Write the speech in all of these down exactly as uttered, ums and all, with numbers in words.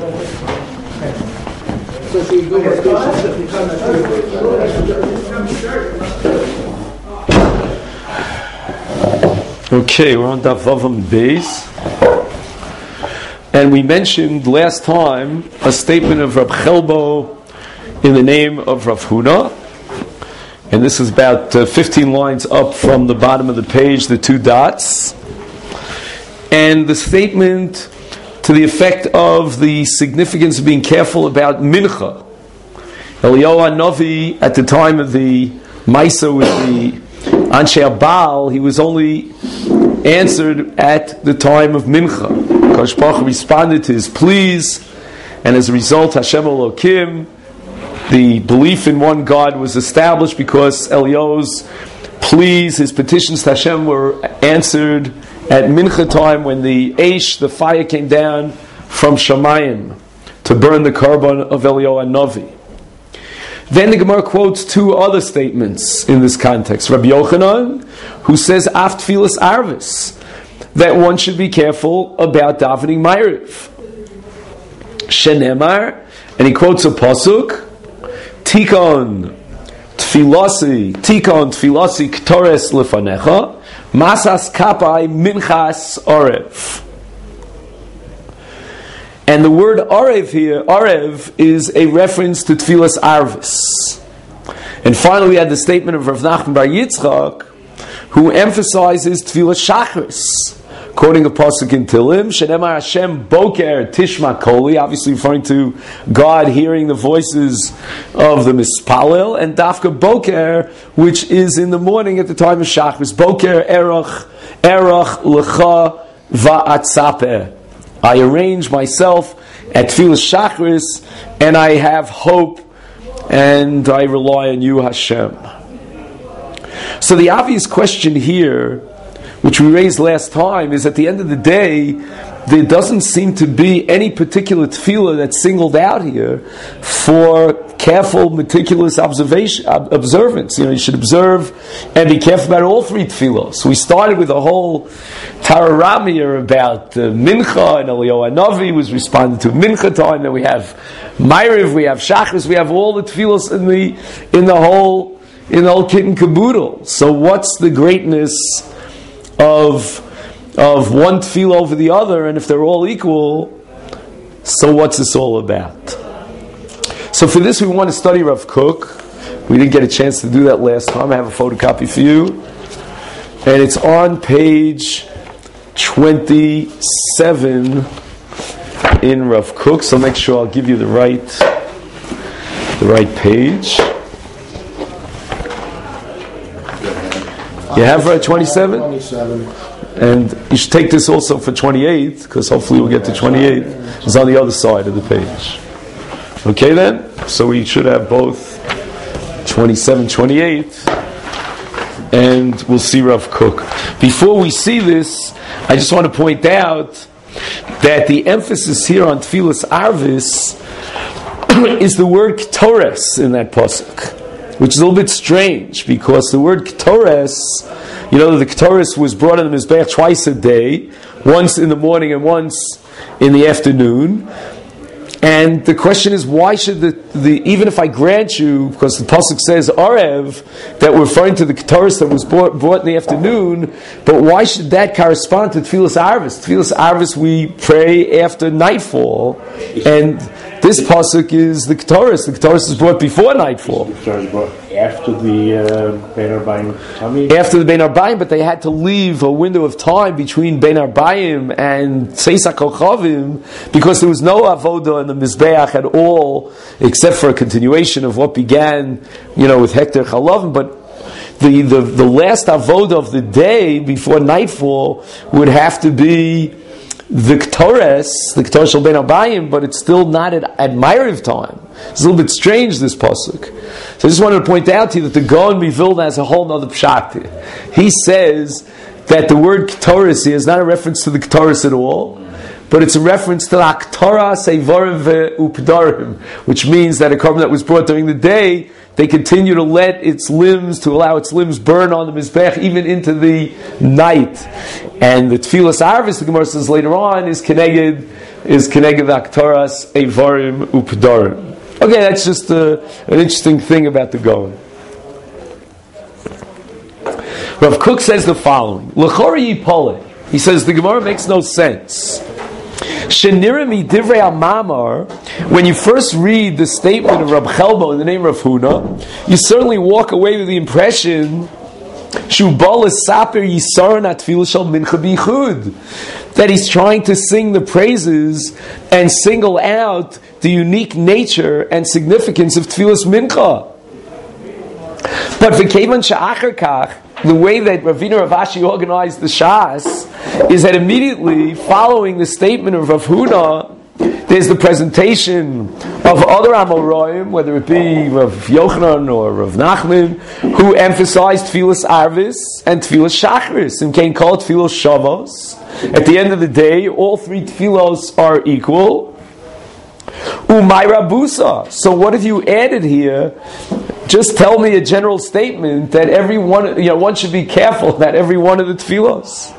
Okay, we're on Daf Vavam Beis, and we mentioned last time a statement of Rab Chelbo in the name of Rav Huna, and this is about uh, fifteen lines up from the bottom of the page, the two dots, and the statement to the effect of the significance of being careful about mincha. Eliyahu Hanavi, at the time of the Maisa with the Anshe Baal, he was only answered at the time of mincha. Kosh Baruch Hu responded to his pleas, and as a result, Hashem Elokim, the belief in one God was established because Eliyahu's pleas, his petitions to Hashem, were answered at mincha time when the Eish, the fire, came down from Shamayim to burn the korban of Eliyahu Hanavi. Then the Gemara quotes two other statements in this context. Rabbi Yochanan, who says Af Tfilas Arvis, that one should be careful about davening Ma'ariv. Shenemar, and he quotes a pasuk, Tikon Tfilasi, Tikon Tfilasi Ktores Lefanecha, Masas Kapai Minchas Orev. And the word Arev here, Arev, is a reference to Tfilas Arvis. And finally we had the statement of Rav Nachman Bar Yitzchak, who emphasizes Tfilas Shachris, quoting a pasuk in Tilim, Shenemar Hashem Boker Tishma Koli, obviously referring to God hearing the voices of the Mispalel, and Dafka Boker, which is in the morning at the time of Shachris. Boker Erach, Erach Lecha Va'atzapeh. I arrange myself at Tfilas Shachris, and I have hope, and I rely on you, Hashem. So the obvious question here, which we raised last time, is at the end of the day, there doesn't seem to be any particular tefillah that's singled out here for careful, meticulous observation, observance. You know, you should observe and be careful about all three tefillos. So we started with a whole Tararamir about uh, Mincha, and Eliyahu Hanavi was responding to Mincha time. Then we have Ma'ariv, we have Shachris, we have all the tefillos in the in the whole in the whole kit and caboodle. So what's the greatness of of one tefillah over the other, and if they're all equal, so what's this all about? So for this we want to study Rav Kook. We didn't get a chance to do that last time. I have a photocopy for you, and it's on page twenty-seven in Rav Kook. So make sure I'll give you the right the right page. You have right twenty-seven? twenty-seven. And you should take this also for twenty-eight, because hopefully we'll get to twenty-eight. It's on the other side of the page. Okay then? So we should have both twenty-seven, twenty-eight, and we'll see Rav Kook. Before we see this, I just want to point out that the emphasis here on Tfilas Arvis is the word Ktores in that pasuk, which is a little bit strange, because the word Ktores, you know, the Ktores was brought in the Mizbeach twice a day, once in the morning and once in the afternoon. And the question is, why should the, the even if I grant you, because the pasuk says Arev, that we're referring to the Ktores that was brought, brought in the afternoon, but why should that correspond to Tfilas Arvis? Tfilas Arvis we pray after nightfall, and this pasuk is the Ktores. The Ktores is brought before nightfall. The Ktores brought after the uh, Bein Arbayim Tamid? After the Bein Arbayim, but they had to leave a window of time between Bein Arbayim and Tzeis HaKochavim, because there was no avodah in the Mizbeach at all, except for a continuation of what began, you know, with Hekter Chalavim. But the, the, the last avodah of the day before nightfall would have to be the Ktores, the Ktores shel Bein Arbayim, but it's still not at, at Ma'ariv time. It's a little bit strange, this pasuk. So I just wanted to point out to you that the Gaon Mivilna has a whole other pshat here. He says that the word Ktores here is not a reference to the Ktores at all, but it's a reference to the Aktara Seivarim Updarim, which means that a korban that was brought during the day, they continue to let its limbs, to allow its limbs burn on the Mizbech even into the night. And the Tfilas Arvis, the Gemara says later on, is Keneged, is Keneged Aktoras, Eivarim, Updorim. Okay, that's just a, an interesting thing about the Gaon. Rav Kook says the following: L'chori yipole. He says the Gemara makes no sense. Shenirami divrei al-mamar. When you first read the statement of Rab Chelbo in the name of Huna, you certainly walk away with the impression that he's trying to sing the praises and single out the unique nature and significance of Tfilas Mincha. But v'kevan she'achar kach, the way that Ravina Rav Ashi organized the Shas is that immediately following the statement of Rav Huna, there's the presentation of other Amoraim, whether it be Rav Yochanan or Rav Nachman, who emphasized Tfilas Arvis and Tfilas Shachris, and can call it Tfilos Shavos. At the end of the day, all three Tfilos are equal. Umay Rabusa. So what have you added here? Just tell me a general statement that every one, you know, one should be careful that every one of the Tfilos.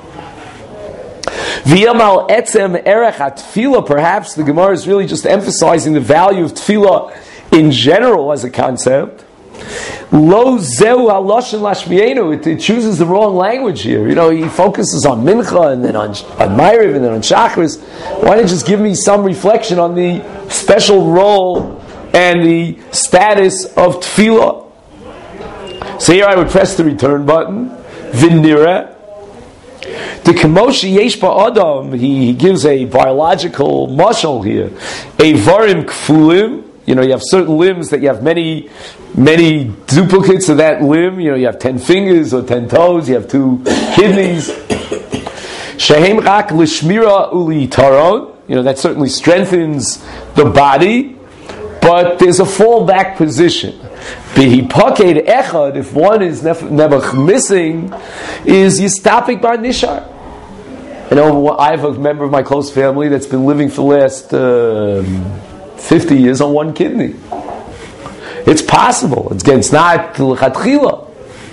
V'yamal etzem erech ha-tefillah, perhaps the Gemara is really just emphasizing the value of tefillah in general as a concept. Lo zeu haloshen lashmienu, it chooses the wrong language here. You know, he focuses on mincha and then on, on Ma'ariv and then on Shachris. Why don't you just give me some reflection on the special role and the status of tefillah? So here I would press the return button. V'nireh. The Kemoshi Yesh Ba'adam, he gives a biological mashal here. A varim kfulim, you know, you have certain limbs that you have many, many duplicates of that limb. You know, you have ten fingers or ten toes, you have two kidneys. Shehem rak lishmira uli taron, you know, that certainly strengthens the body, but there's a fallback position. Behipaked echad, if one is never missing, is yistapik bar nishar. You know, I have a member of my close family that's been living for the last uh, fifty years on one kidney. It's possible. It's, it's not l'chatchila.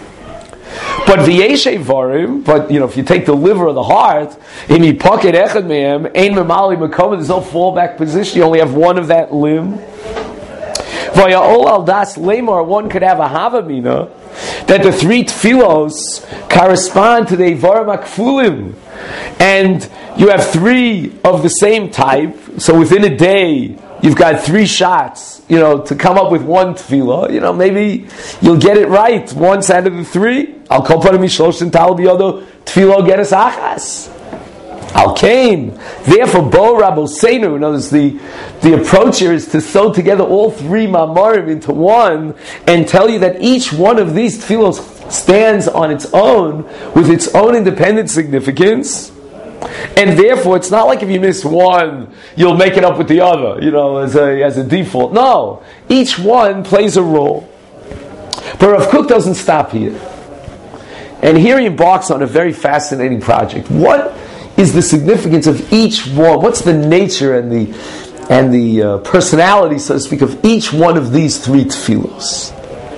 But v'yeshe varim, but you know, if you take the liver or the heart, in yipaked echad mehem, ein memali mekom, there's no fallback position. You only have one of that limb. Vaya ol al das lemar, one could have a havamina that the three tfilos correspond to the Eivarim Akfulim, and you have three of the same type. So within a day, you've got three shots, you know, to come up with one tefillah. You know, maybe you'll get it right once out of the three. Al kol panim mishlosh tal biyodo tefillah geras achas. Al kain. Therefore, bo rabosenu. Notice the the approach here is to sew together all three mamarim into one and tell you that each one of these tefillos stands on its own with its own independent significance, and therefore it's not like if you miss one, you'll make it up with the other. You know, as a as a default. No, each one plays a role. But Rav Kook doesn't stop here, and here he embarks on a very fascinating project. What is the significance of each one? What's the nature and the and the uh, personality, so to speak, of each one of these three tefillos?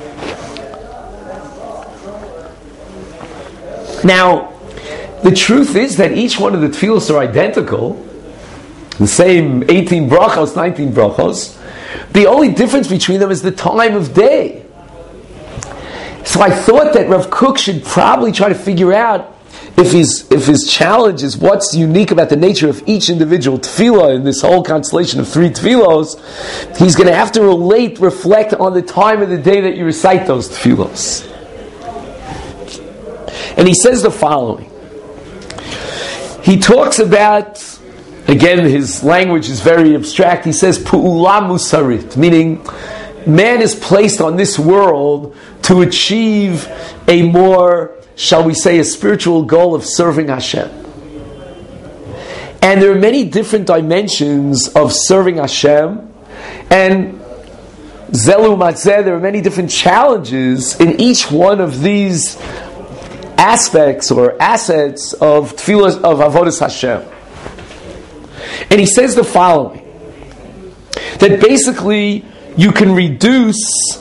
Now, the truth is that each one of the tefillos are identical, the same eighteen brachos, nineteen brachos. The only difference between them is the time of day. So I thought that Rav Kook should probably try to figure out if his if his challenge is what's unique about the nature of each individual tefillah in this whole constellation of three tefillos, he's going to have to relate, reflect on the time of the day that you recite those tefillos. And he says the following. He talks about, again, his language is very abstract. He says, Pu'ula musarit, meaning man is placed on this world to achieve a more, shall we say, a spiritual goal of serving Hashem. And there are many different dimensions of serving Hashem, and Zelu Matzeh, there are many different challenges in each one of these aspects or assets of tefillah of avodas Hashem. And he says the following, that basically you can reduce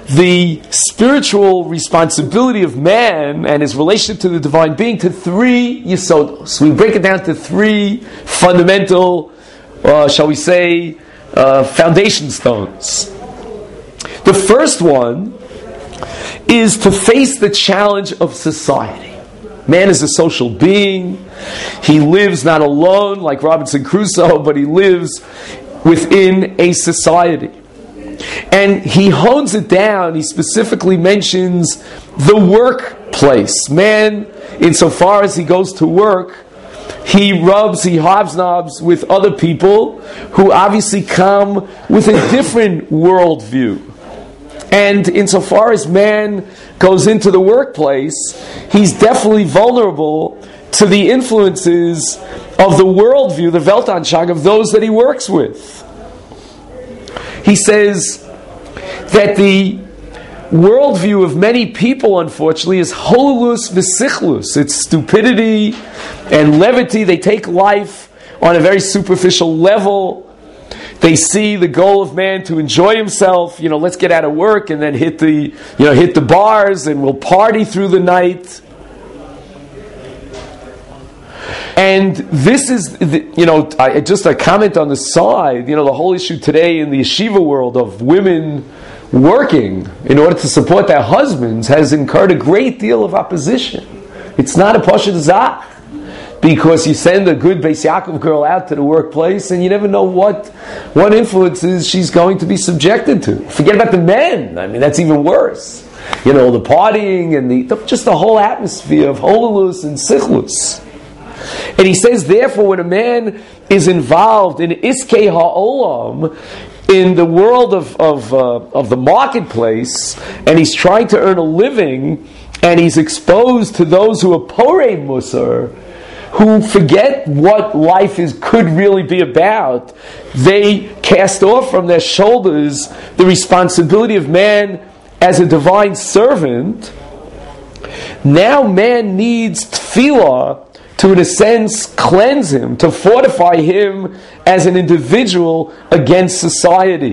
the spiritual responsibility of man and his relationship to the divine being to three yisodos. We break it down to three fundamental, uh, shall we say, uh, foundation stones. The first one is to face the challenge of society. Man is a social being. He lives not alone like Robinson Crusoe, but he lives within a society. And he hones it down. He specifically mentions the workplace. Man, insofar as he goes to work, he rubs, he hobnobs with other people who obviously come with a different worldview. And insofar as man goes into the workplace, he's definitely vulnerable to the influences of the worldview, the Weltanschauung of those that he works with. He says that the worldview of many people, unfortunately, is hololus v'sichlus. It's stupidity and levity. They take life on a very superficial level. They see the goal of man to enjoy himself. You know, let's get out of work and then hit the, you know, hit the bars and we'll party through the night. And this is, the, you know, I, just a comment on the side, you know, the whole issue today in the yeshiva world of women working in order to support their husbands has incurred a great deal of opposition. It's not a pashut zach, because you send a good Beis Yaakov girl out to the workplace and you never know what, what influences she's going to be subjected to. Forget about the men. I mean, that's even worse. You know, the partying and the just the whole atmosphere of hololus and sichlus. And he says, therefore, when a man is involved in iskei ha'olam, in the world of of, uh, of the marketplace, and he's trying to earn a living, and he's exposed to those who are porei musar, who forget what life is could really be about, they cast off from their shoulders the responsibility of man as a divine servant. Now man needs tefillah to, in a sense, cleanse him, to fortify him as an individual against society.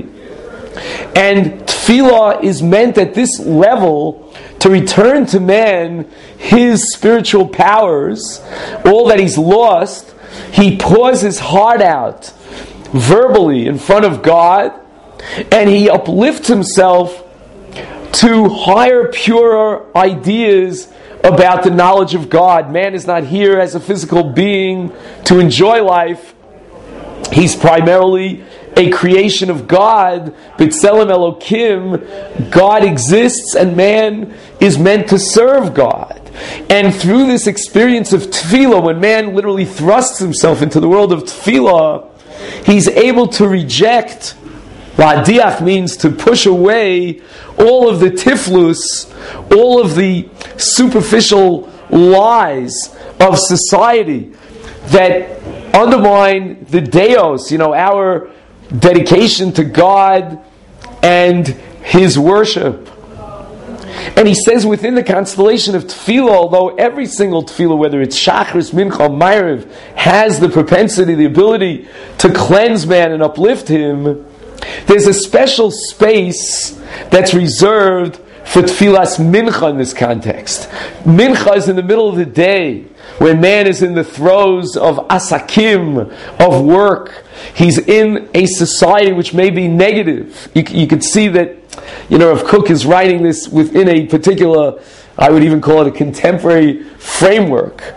And tefillah is meant at this level to return to man his spiritual powers, all that he's lost. He pours his heart out verbally in front of God, and he uplifts himself to higher, purer ideas about the knowledge of God. Man is not here as a physical being to enjoy life. He's primarily a creation of God. B'Tselem Elokim, God exists and man is meant to serve God. And through this experience of tefillah, when man literally thrusts himself into the world of tefillah, he's able to reject. La'adiach means to push away all of the tiflus, all of the superficial lies of society that undermine the deos, you know, our dedication to God and His worship. And he says within the constellation of tefillah, although every single tefillah, whether it's Shachris, Mincha, Ma'ariv, has the propensity, the ability to cleanse man and uplift him, there's a special space that's reserved for tefillas mincha in this context. Mincha is in the middle of the day, when man is in the throes of asakim, of work. He's in a society which may be negative. You, you could see that, you know, Rav Kook is writing this within a particular, I would even call it a contemporary framework.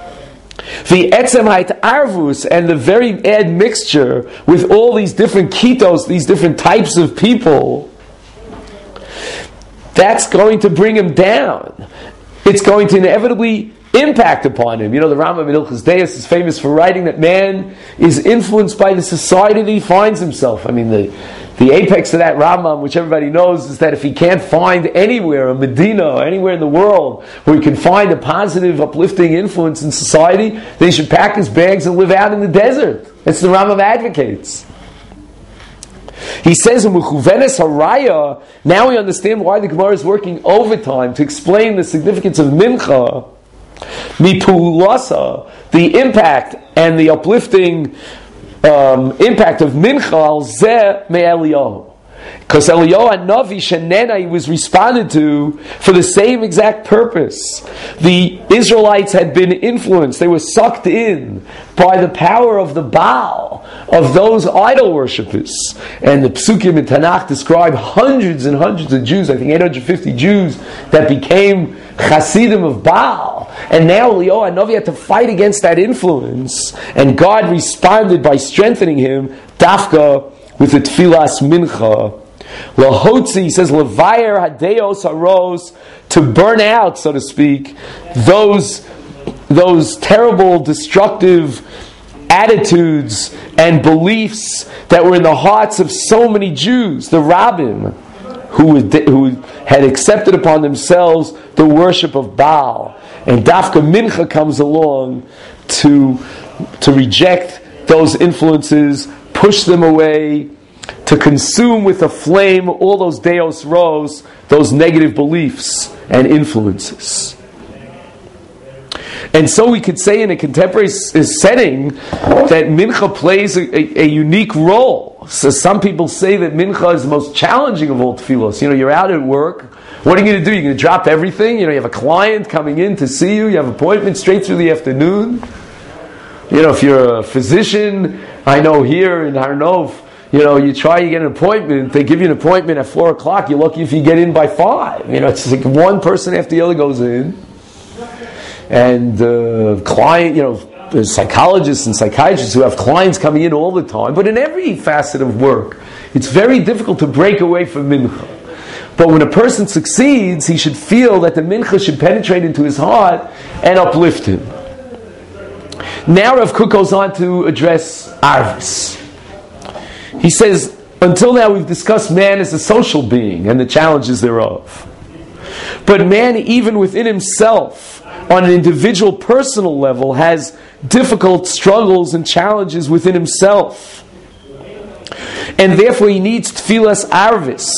The etzemheit arvus and the very add mixture with all these different kitos, these different types of people, that's going to bring him down. It's going to inevitably impact upon him. You know, the Rambam in Ilchos Deis is famous for writing that man is influenced by the society that he finds himself. I mean, the the apex of that Rambam, which everybody knows, is that if he can't find anywhere, a Medina, or anywhere in the world, where he can find a positive, uplifting influence in society, then he should pack his bags and live out in the desert. That's the Rambam advocates. He says in Mechuvenes Haraya, now we understand why the Gemara is working overtime to explain the significance of Mincha, Mipulasa, the impact and the uplifting um, impact of Mincha al Zeh Me'eliyahu. Because Eliyahu HaNavi Shenena was responded to for the same exact purpose. The Israelites had been influenced, they were sucked in by the power of the Baal, of those idol worshippers. And the Psukim in Tanakh describe hundreds and hundreds of Jews, I think eight hundred fifty Jews, that became Hasidim of Baal. And now Eliyahu HaNavi had to fight against that influence, and God responded by strengthening him, Dafka, with the Tfilas Mincha. Lahotzi, he says, Levayer Hadeos Haros, to burn out, so to speak, those, those terrible, destructive attitudes and beliefs that were in the hearts of so many Jews, the Rabbim, who, who had accepted upon themselves the worship of Baal. And Dafka Mincha comes along to, to reject those influences, push them away, to consume with a flame all those Deos Ros, those negative beliefs and influences. And so we could say in a contemporary setting that Mincha plays a, a, a unique role. So some people say that Mincha is the most challenging of all tefillos. You know, you're out at work. What are you going to do? You're going to drop everything? You know, you have a client coming in to see you. You have an appointment straight through the afternoon. You know, if you're a physician, I know here in Har Nov, you know, you try to get an appointment, they give you an appointment at four o'clock, you're lucky if you get in by five. You know, it's like one person after the other goes in. And the uh, client, you know, there's psychologists and psychiatrists who have clients coming in all the time. But in every facet of work, it's very difficult to break away from Mincha. But when a person succeeds, he should feel that the Mincha should penetrate into his heart and uplift him. Now Rav Kook goes on to address Arvis. He says, until now we've discussed man as a social being and the challenges thereof. But man, even within himself, on an individual personal level, has difficult struggles and challenges within himself. And therefore he needs tfilas arvis.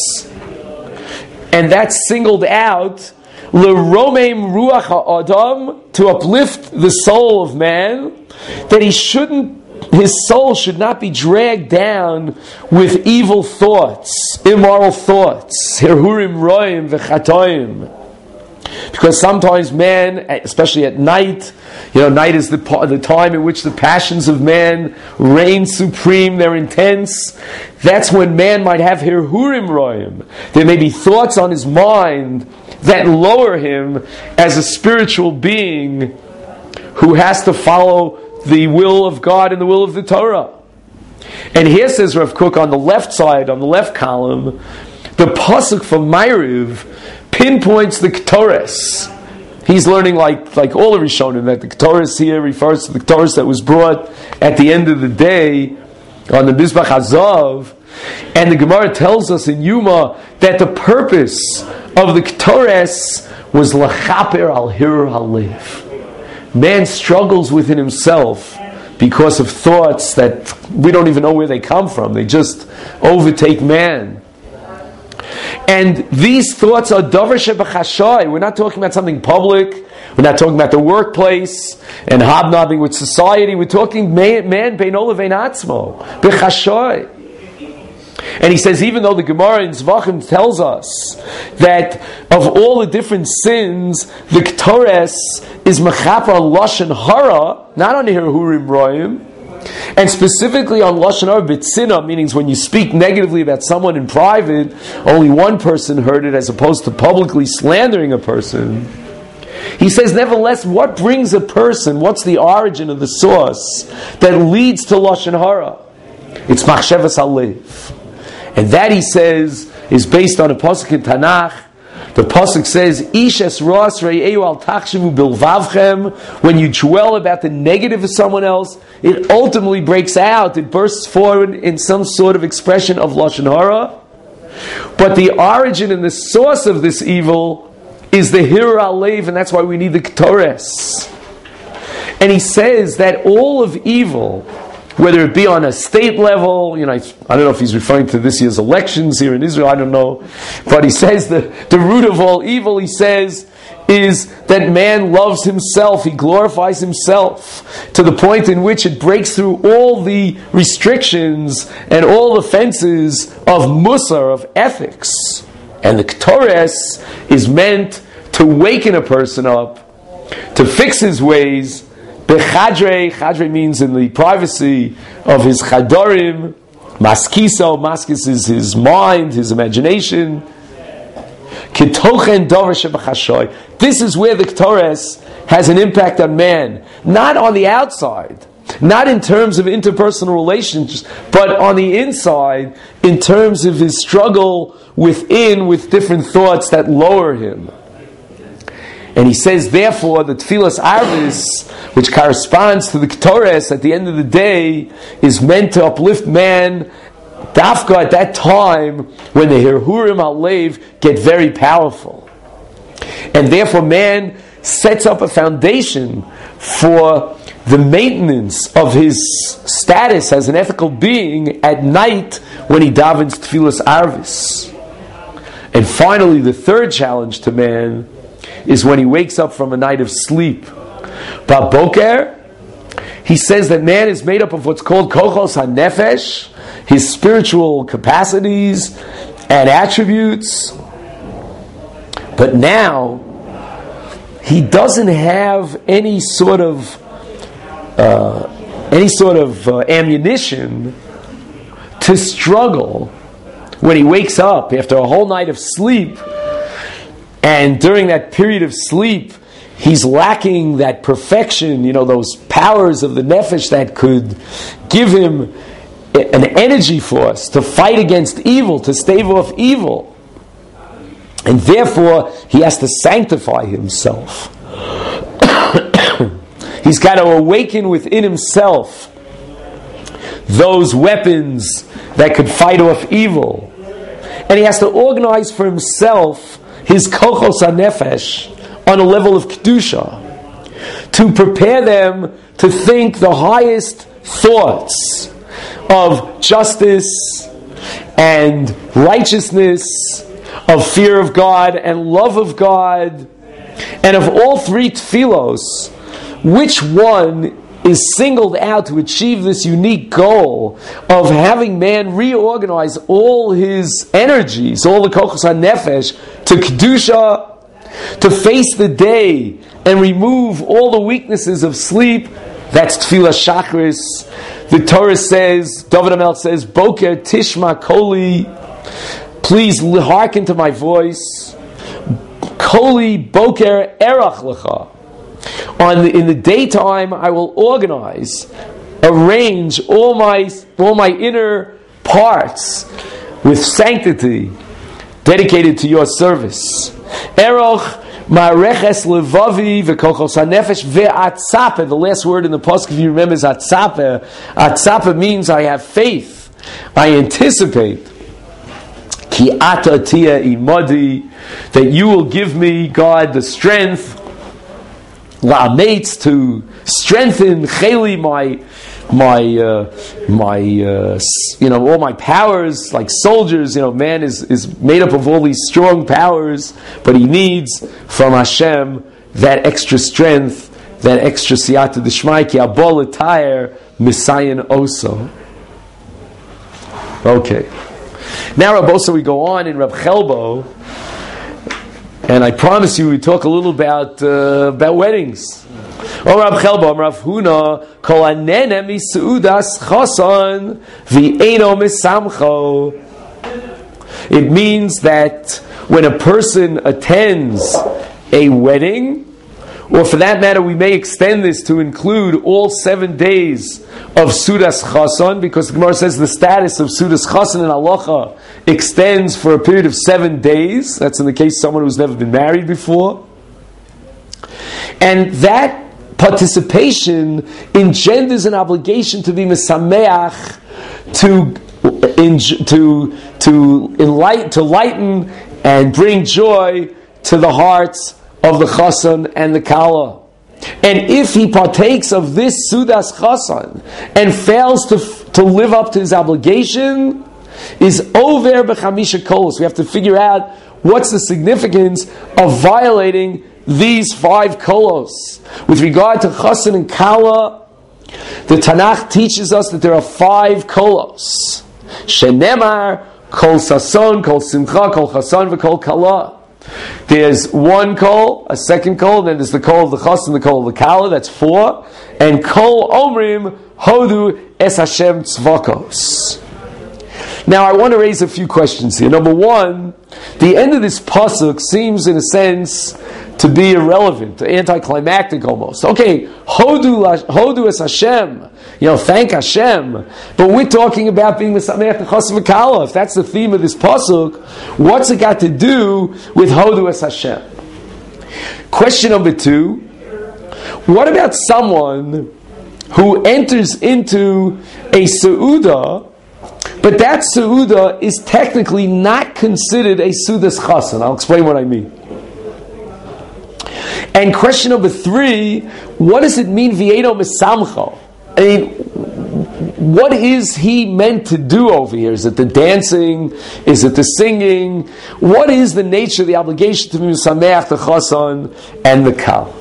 And that's singled out, l'romeim ruach ha'adam, to uplift the soul of man, that he shouldn't his soul should not be dragged down with evil thoughts, immoral thoughts, hirhurim roim v'chatoim. Because sometimes man, especially at night, you know, night is the, the time in which the passions of man reign supreme, they're intense. That's when man might have hirhurim roim. There may be thoughts on his mind that lower him as a spiritual being who has to follow the will of God and the will of the Torah. And here says Rav Kook on the left side, on the left column, the pasuk from Ma'ariv pinpoints the Ketores. He's learning like, like all the Rishonim that the Ketores here refers to the Ketores that was brought at the end of the day on the Mizbach Hazav. And the Gemara tells us in Yuma that the purpose of the Ketores was lachaper al hir halev. Man struggles within himself because of thoughts that we don't even know where they come from. They just overtake man. And these thoughts are davar shebachashai. We're not talking about something public. We're not talking about the workplace and hobnobbing with society. We're talking man, man beino levein atzmo, bechashai. And he says, even though the Gemara in Zvachim tells us that of all the different sins, the Ketores is mechaper on Lashon Hara, not on Hirhurim Roim, and specifically on Lashon Hara B'tzina, meaning when you speak negatively about someone in private, only one person heard it as opposed to publicly slandering a person. He says, nevertheless, what brings a person, what's the origin of the source that leads to Lashon Hara? It's Machshavas Halev. And that, he says, is based on a pasuk in Tanakh. The pasuk says, "Ish es ras re'eu al tachshavu bilvavchem." When you dwell about the negative of someone else, it ultimately breaks out. It bursts forward in some sort of expression of lashon hara. But the origin and the source of this evil is the hir alev, and that's why we need the ketores. And he says that all of evil, whether it be on a state level, you know, I don't know if he's referring to this year's elections here in Israel, I don't know. But he says the, the root of all evil, he says, is that man loves himself, he glorifies himself to the point in which it breaks through all the restrictions and all the fences of musar, of ethics. And the Ketores is meant to waken a person up, to fix his ways. Bechadre, chadre means in the privacy of his chadorim. Maskiso, maskis is his mind, his imagination. Kitochen dover shebachashoy. This is where the Ketores has an impact on man, not on the outside, not in terms of interpersonal relations, but on the inside, in terms of his struggle within with different thoughts that lower him. And he says, therefore, the Tfilas Arvis, which corresponds to the Ketores at the end of the day, is meant to uplift man, dafka at that time when the Hirhurim Halev get very powerful. And therefore man sets up a foundation for the maintenance of his status as an ethical being at night when he davens Tfilas Arvis. And finally, the third challenge to man is when he wakes up from a night of sleep. Baboker, he says that man is made up of what's called kochos hanefesh, his spiritual capacities and attributes. But now, he doesn't have any sort of uh, any sort of uh, ammunition to struggle when he wakes up after a whole night of sleep. And during that period of sleep, he's lacking that perfection, you know, those powers of the nefesh that could give him an energy force to fight against evil, to stave off evil. And therefore, he has to sanctify himself. He's got to awaken within himself those weapons that could fight off evil. And he has to organize for himself his kochos hanefesh on a level of kedusha, to prepare them to think the highest thoughts of justice and righteousness, of fear of God and love of God, and of all three tefillos, which one is singled out to achieve this unique goal of having man reorganize all his energies, all the kochos hanefesh, to kedusha, to face the day and remove all the weaknesses of sleep. That's tefillah shachris. The Torah says, David HaMelech says, Boker tishma koli, please hearken to my voice. Koli boker erach lecha. On the, in the daytime, I will organize, arrange all my all my inner parts with sanctity, dedicated to your service. Eroch ma'areches levavi v'kochos hanefesh ve'atzape. The last word in the pasuk, if you remember, is atzape. Atzape means I have faith, I anticipate. Ki ata tia imadi, that you will give me, God, the strength, la'ametz, to strengthen cheli, my my uh, my uh, you know, all my powers, like soldiers. You know, man is is made up of all these strong powers, but he needs from Hashem that extra strength, that extra siyata d'shmai, ki abol etayr misayin oso. Okay. Now, Rab Osa, we go on in Rab Chelbo, and I promise you we talk a little about uh, about weddings. Oh, Rab Chelbo, Rav Huna, kol anene misudas chason v'eino misamcho. It means that when a person attends a wedding, or for that matter, we may extend this to include all seven days of Sudas Chason, because the Gemara says the status of Sudas Chason in Halacha extends for a period of seven days. That's in the case of someone who's never been married before. And that participation engenders an obligation to be Mesameach, to, in, to, to, enlighten, to lighten and bring joy to the hearts of the Chasan and the Kala. And if he partakes of this Sudas Chasan and fails to to live up to his obligation, is over b'chamisha kolos. We have to figure out what's the significance of violating these five kolos. With regard to Chassan and Kala, the Tanakh teaches us that there are five kolos. Shenemar, Kol Sason, Kol Simcha, Kol Chassan, V'Kol Kala. There's one kol, a second kol, then there's the kol of the Chassan, the kol of the Kala, that's four. And Kol Omrim, Hodu Es Hashem Tzvakos. Now I want to raise a few questions here. Number one, the end of this pasuk seems in a sense to be irrelevant, anticlimactic almost. Okay, Hodu, Hodu Es Hashem, you know, thank Hashem. But we're talking about being Mesameach Chassan V'Kala. If that's the theme of this pasuk, what's it got to do with Hodu Es Hashem? Question number two, what about someone who enters into a Seudah, but that Seudah is technically not considered a Seudas Chassan? I'll explain what I mean. And question number three, what does it mean, V'yedo Mesamcho? I mean, what is he meant to do over here? Is it the dancing? Is it the singing? What is the nature of the obligation to be Mesameach, the Chassan, and the Kal?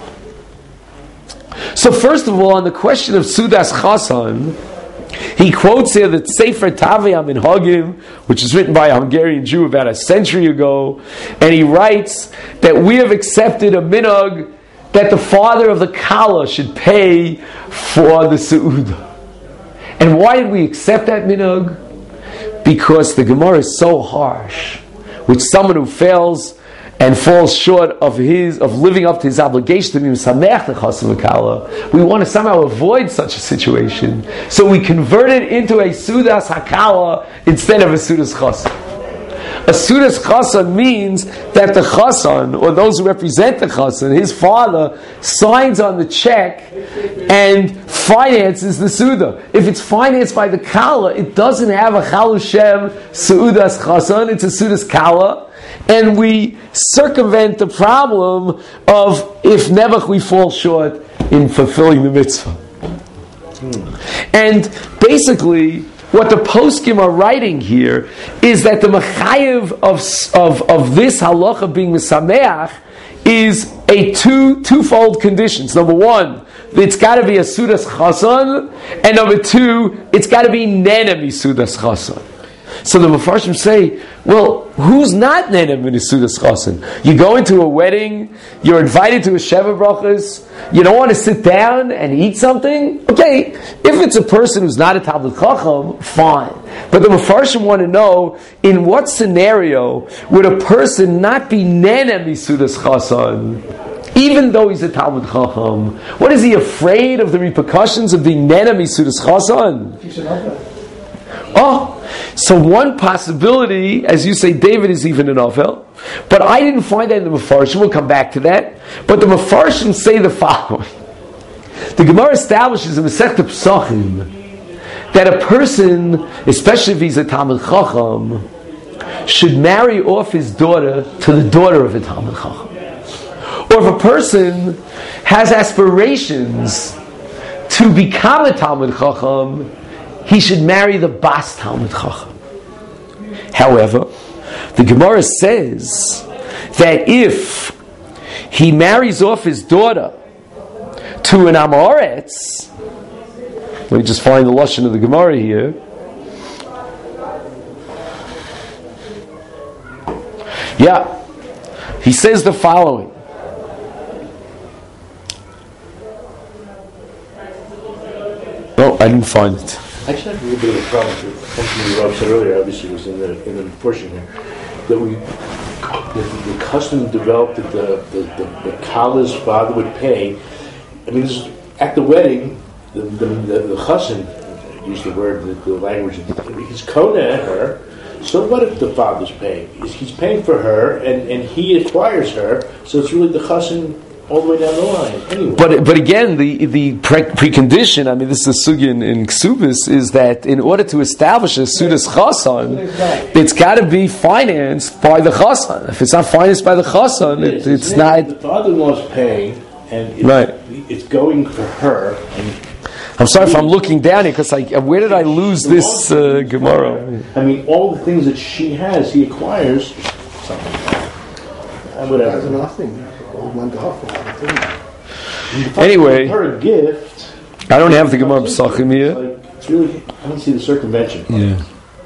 So first of all, on the question of Seudas Chassan, he quotes here that Sefer Tavei HaMinhagim, which is written by a Hungarian Jew about a century ago, and he writes that we have accepted a minhag that the father of the Kala should pay for the Seudah. And why did we accept that minhag? Because the Gemara is so harsh, with someone who fails and falls short of his of living up to his obligation to be Mesameach the Chassan V'Kala. We want to somehow avoid such a situation, so we convert it into a Seudas Hakala instead of a Seudas Chassan. A Seudas Chassan means that the Chassan, or those who represent the Chassan, his father, signs on the check and finances the Seudah. If it's financed by the Kala, it doesn't have a Chalu Shem Seudas Chassan, it's a Seudas Kala. And we circumvent the problem of if never we fall short in fulfilling the mitzvah. Hmm. And basically, what the poskim are writing here is that the mechayev of, of, of this halacha being mesameach is a two twofold conditions. Number one, it's got to be a Seudas Chassan, and number two, it's got to be nene Seudas Chassan. So the Mefarshim say, well, who's not nene Seudas Chassan? You go into a wedding, you're invited to a Sheva Brachas, you don't want to sit down and eat something? Okay, if it's a person who's not a Talmid Chacham, fine. But the Mefarshim want to know, in what scenario would a person not be nene Seudas Chassan, even though he's a Talmid Chacham? What, is he afraid of the repercussions of being nene Seudas Chassan? Oh, so one possibility, as you say, David is even an Ovel, but I didn't find that in the Mefarshim. We'll come back to that. But the Mefarshim say the following: the Gemara establishes in Masechta Pesachim that a person, especially if he's a Talmid Chacham, should marry off his daughter to the daughter of a Talmid Chacham. Or if a person has aspirations to become a Talmid Chacham, he should marry the Bas Talmid Chacham. However, the Gemara says that if he marries off his daughter to an Amoretz, let me just find the lashon of the Gemara here. Yeah, he says the following. Oh, I didn't find it. I actually have a little bit of a problem with something you Rob said earlier. Obviously, it was in the in the portion here that we that the custom developed that the the, the, the Kala's father would pay. I mean, this is, at the wedding, the the, the, the chassan, use the word, the, the language. He's kona her. So what if the father's paying? He's paying for her, and, and he acquires her. So it's really the chassan all the way down the line. Anyway. But but again, the the pre- precondition, I mean, this is a sugya in, in Ksubis, is that in order to establish a Seudas Chassan, it's got to be financed by the Chassan. If it's not financed by the Chassan, it, it it's, it's not. The father-in-law's paying, and it's, right. it's going for her. And I'm sorry if I'm looking down here, because I, where did I lose this uh, Gemara? I mean, all the things that she has, he acquires something. And whatever. That's nothing. Anyway, her a gift. I don't have the Gemara Pesachim here. Like, it's really, I don't see the circumvention. Yeah.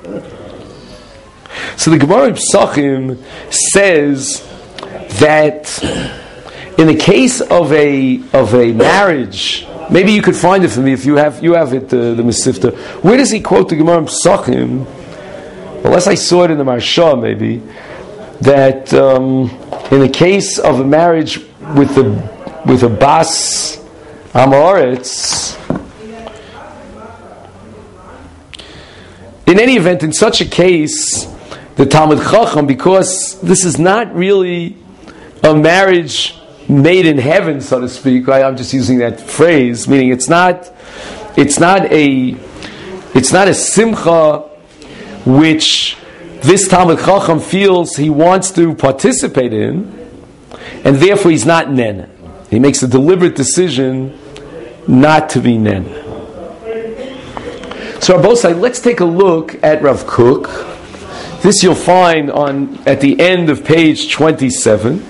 So the Gemara Pesachim says that in the case of a of a marriage, maybe you could find it for me if you have you have it, uh, the Mesifta. Where does he quote the Gemara Pesachim? Unless I saw it in the Marsha, maybe that um, in the case of a marriage with the with a bas amoritz. In any event, in such a case, the Talmud Chacham, because this is not really a marriage made in heaven, so to speak, right? I'm just using that phrase, meaning it's not, it's not a, it's not a simcha which this Talmud Chacham feels he wants to participate in, and therefore he's not nene. He makes a deliberate decision not to be nene. So Rabbosai, let's take a look at Rav Kook. This you'll find on at the end of page twenty-seven.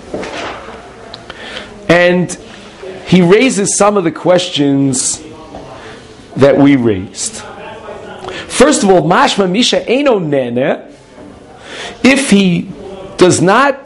And he raises some of the questions that we raised. First of all, Mashma Misha Eino Nene, if he does not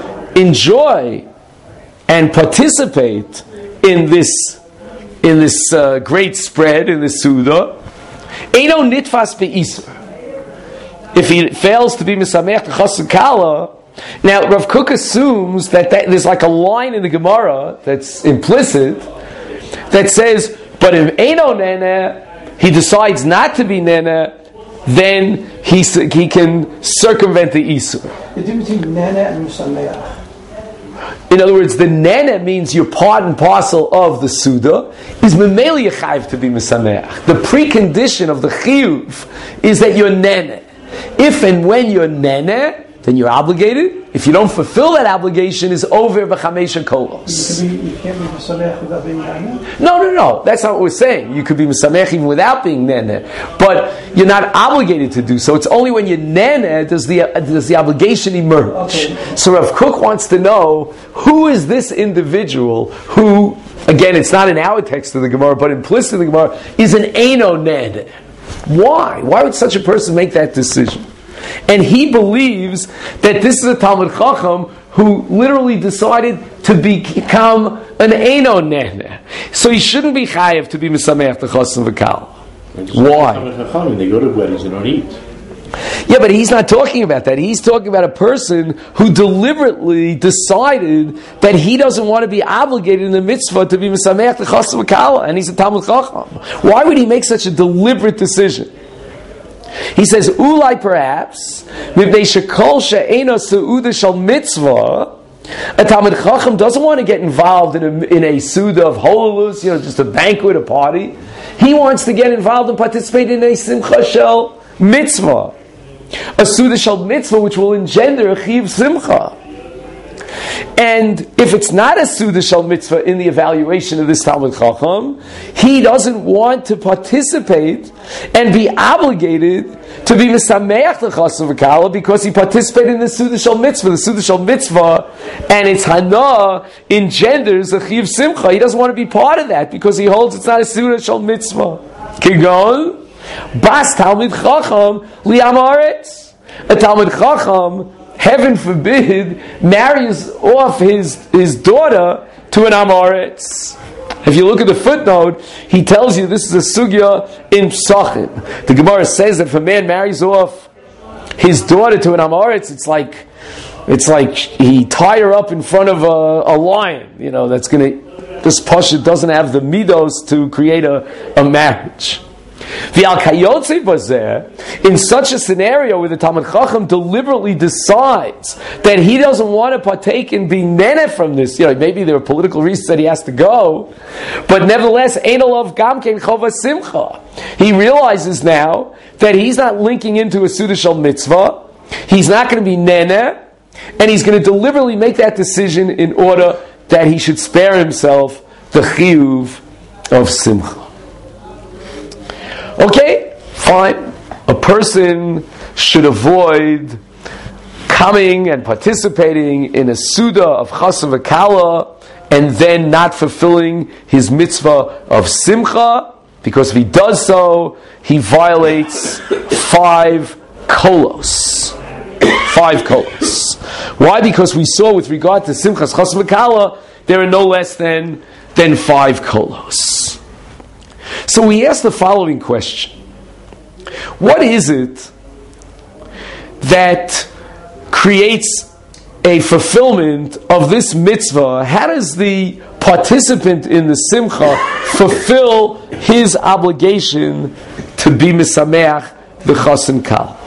enjoy and participate in this in this uh, great spread, in this Suda, Eino Nitfas Be'isr. If he fails to be Misamech Chassid Kala, now Rav Kook assumes that, that there's like a line in the Gemara that's implicit that says, but if Eino Nene, he decides not to be Nene, then he he can circumvent the Isur. The difference between Nene and Misameach. In other words, the Nene means you're part and parcel of the Suda, is Memeli Yechayiv to be Misameach. The precondition of the Chiyuv is that you're Nene. If and when you're Nene, then you're obligated. If you don't fulfill that obligation, it's over b'chamesh kolos. You can't be Misameach without being Nene? No, no, no. That's not what we're saying. You could be Misameach even without being Nene. But you're not obligated to do so. It's only when you're Nene does the, does the obligation emerge. Okay. So Rav Kook wants to know, who is this individual who, again, it's not in our text of the Gemara, but implicit in the Gemara, is an Eino Nene. Why? Why would such a person make that decision? And he believes that this is a Talmud Chacham who literally decided to become an Eino Nene. So he shouldn't be chayav to be Misameach the Chassan V'Kal. Why? When they go to weddings, they don't eat. Yeah, but he's not talking about that. He's talking about a person who deliberately decided that he doesn't want to be obligated in the mitzvah to be Misameach the Chassan V'Kal, and he's a Talmud Chacham. Why would he make such a deliberate decision? He says, Ulai perhaps, Mibnei Shekol She'ena Su'uda Shal Mitzvah, a Talmud Chacham doesn't want to get involved in a, in a Suda of Hololus, you know, just a banquet, a party. He wants to get involved and participate in a Simcha Shel Mitzvah. A Suda Shel Mitzvah which will engender a Chiv Simcha. And if it's not a Suda Shel Mitzvah in the evaluation of this Talmud Chacham, he doesn't want to participate and be obligated to be Misameach the Chassan V'Kala because he participated in the Suda Shel Mitzvah. The Suda Shel Mitzvah and its Hana engenders a Chiv Simcha. He doesn't want to be part of that because he holds it's not a Suda Shel Mitzvah. Kigon, Bas Talmud Chacham Li'am Haaretz. A Talmud Chacham, heaven forbid, marries off his, his daughter to an Amoritz. If you look at the footnote, he tells you this is a sugya in Psachim. The Gemara says that if a man marries off his daughter to an Amoritz, it's like it's like he tie her up in front of a, a lion. You know, that's going to, this pasha doesn't have the midos to create a, a marriage. The Al Kayotze Bazeh, in such a scenario where the Talmud Chacham deliberately decides that he doesn't want to partake in being nene from this, you know, maybe there are political reasons that he has to go, but nevertheless, Ein Olav Gamkein Chova Simcha. He realizes now that he's not linking into a Suda Shel Mitzvah, he's not going to be nene, and he's going to deliberately make that decision in order that he should spare himself the chiyuv of Simcha. Okay, fine. A person should avoid coming and participating in a Suda of Chas v'Kala and then not fulfilling his mitzvah of Simcha, because if he does so, he violates five kolos. Five kolos. Why? Because we saw with regard to Simchas Chas v'Kala, there are no less than, than five kolos. So we ask the following question. What is it that creates a fulfillment of this mitzvah? How does the participant in the Simcha fulfill his obligation to be Misameach the Chas and Kal?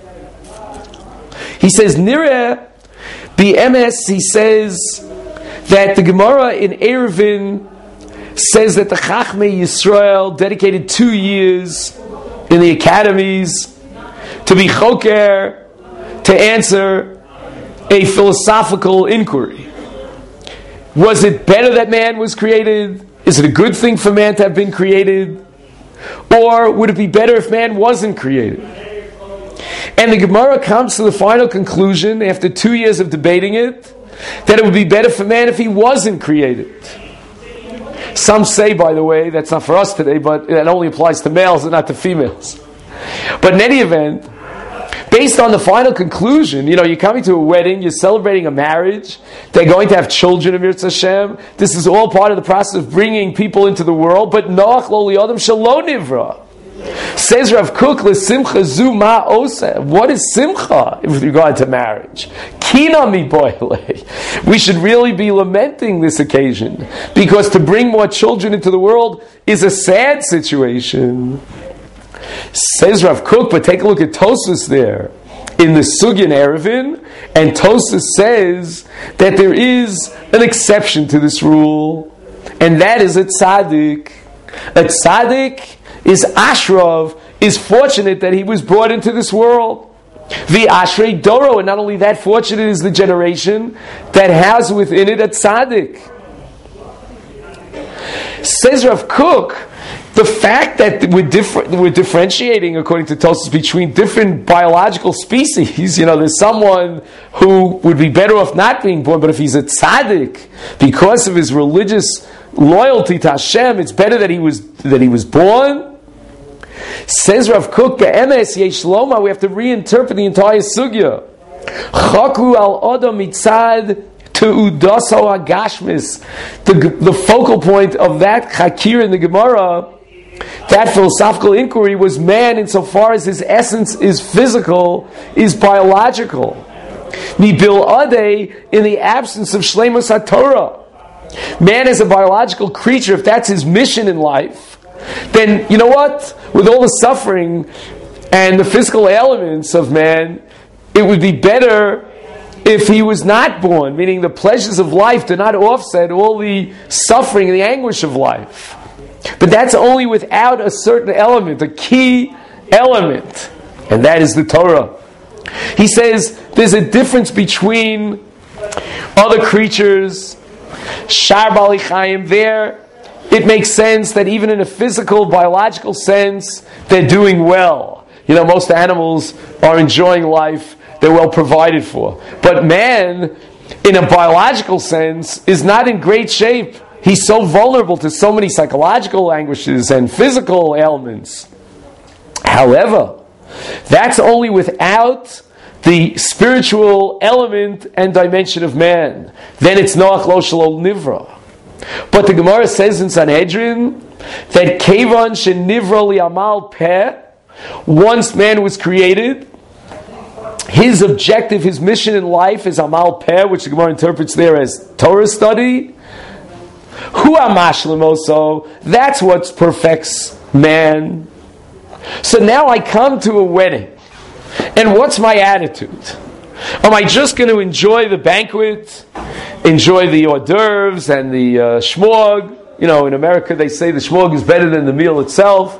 He says, Nireh b'emes, he says that the Gemara in Eruvin says that the Chachmei Yisrael dedicated two years in the academies to be choker, to answer a philosophical inquiry. Was it better that man was created? Is it a good thing for man to have been created? Or would it be better if man wasn't created? And the Gemara comes to the final conclusion, after two years of debating it, that it would be better for man if he wasn't created. Some say, by the way, that's not for us today, but that only applies to males and not to females. But in any event, based on the final conclusion, you know, you're coming to a wedding, you're celebrating a marriage, they're going to have children of Yirtzeh Hashem. This is all part of the process of bringing people into the world, but Noach lo li'adam shelo nivra. Says Rav Kook, l'simcha zu ma osa. What is simcha with regard to marriage? Kina mi boile. We should really be lamenting this occasion, because to bring more children into the world is a sad situation. Says Rav Kook, but take a look at Tosfos there in the Sugyan Eruvin, and Tosfos says that there is an exception to this rule, and that is a tzaddik. A tzaddik is ashrav, is fortunate that he was brought into this world. The ashrei doro, and not only that, fortunate is the generation that has within it a tzaddik. Says Rav Kook, the fact that we're, differ- we're differentiating, according to Tosfos, between different biological species, you know, there's someone who would be better off not being born, but if he's a tzaddik, because of his religious loyalty to Hashem, it's better that he was that he was born. Says Rav Kook, be'emes yesh loma, we have to reinterpret the entire sugya. Chaku al adam mitzad te'udaso hagashmis. The the focal point of that chakir in the Gemara, that philosophical inquiry, was man insofar as his essence is physical, is biological. Mibil ade, in the absence of shleimus haTorah. Man is a biological creature. If that's his mission in life, then, you know what? With all the suffering and the physical ailments of man, it would be better if he was not born, meaning the pleasures of life do not offset all the suffering and the anguish of life. But that's only without a certain element, a key element, and that is the Torah. He says there's a difference between other creatures, Shar Bali Chaim, there it makes sense that even in a physical, biological sense, they're doing well. You know, most animals are enjoying life, they're well provided for. But man, in a biological sense, is not in great shape. He's so vulnerable to so many psychological anguishes and physical ailments. However, that's only without the spiritual element and dimension of man. Then it's Noach lo shelo nivra. But the Gemara says in Sanhedrin that Kevan shenivra li'amal peh, once man was created, his objective, his mission in life is amal peh, which the Gemara interprets there as Torah study. Hu amashlemoso, that's what perfects man. So now I come to a wedding, and what's my attitude? Am I just going to enjoy the banquet, enjoy the hors d'oeuvres and the uh, shmog? You know, in America they say the shmog is better than the meal itself.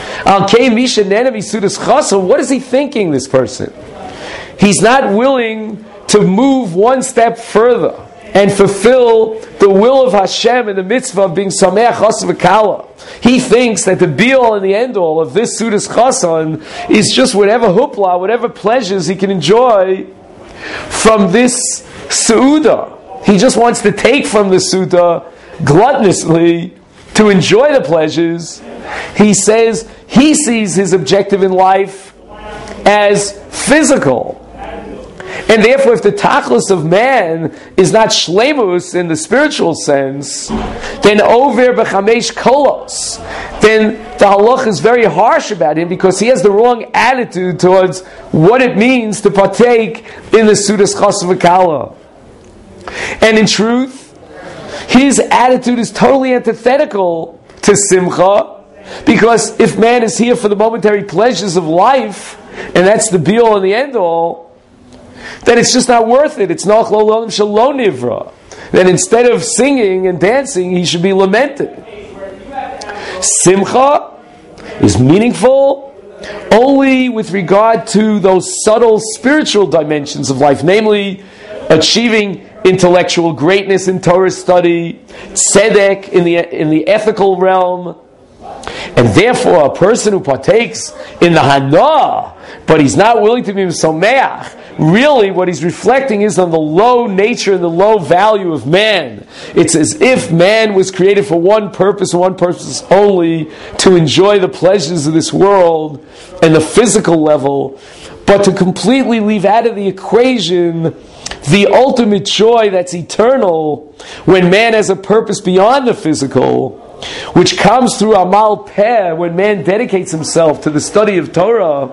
What is he thinking, this person? He's not willing to move one step further and fulfill the will of Hashem in the mitzvah of being Sameach Chas v'Kala. He thinks that the be-all and the end-all of this Sudas Chasan is just whatever hoopla, whatever pleasures he can enjoy from this Su'udah. He just wants to take from the Su'udah gluttonously to enjoy the pleasures. He says he sees his objective in life as physical. And therefore, if the tachlis of man is not shlemus in the spiritual sense, then over b'chamesh kolos, then the halach is very harsh about him because he has the wrong attitude towards what it means to partake in the Sudas Chas V'Kala. And in truth, his attitude is totally antithetical to simcha, because if man is here for the momentary pleasures of life, and that's the be-all and the end-all, then it's just not worth it. It's noch lo l'olam shelo nivra. Then instead of singing and dancing, he should be lamented. Simcha is meaningful only with regard to those subtle spiritual dimensions of life, namely achieving intellectual greatness in Torah study, tzedek in the in the ethical realm. And therefore, a person who partakes in the hana, but he's not willing to be mesameach, really what he's reflecting is on the low nature and the low value of man. It's as if man was created for one purpose and one purpose only, to enjoy the pleasures of this world and the physical level, but to completely leave out of the equation the ultimate joy that's eternal when man has a purpose beyond the physical, which comes through Amal Peh, when man dedicates himself to the study of Torah,